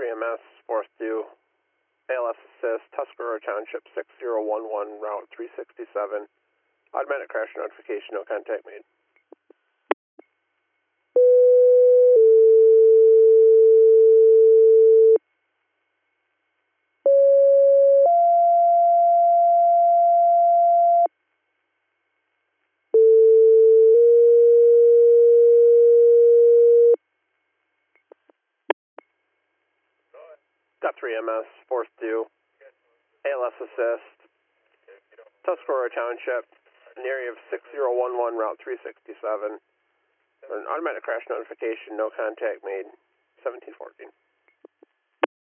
3MS, 4th due, ALS assist, Tuscarora Township 6011, route 367. Automatic crash notification, no contact made. Got 3MS, 4th due, ALS assist, Tuscarora Township, in the area of 6011, route 367. An automatic crash notification, no contact made, 1714.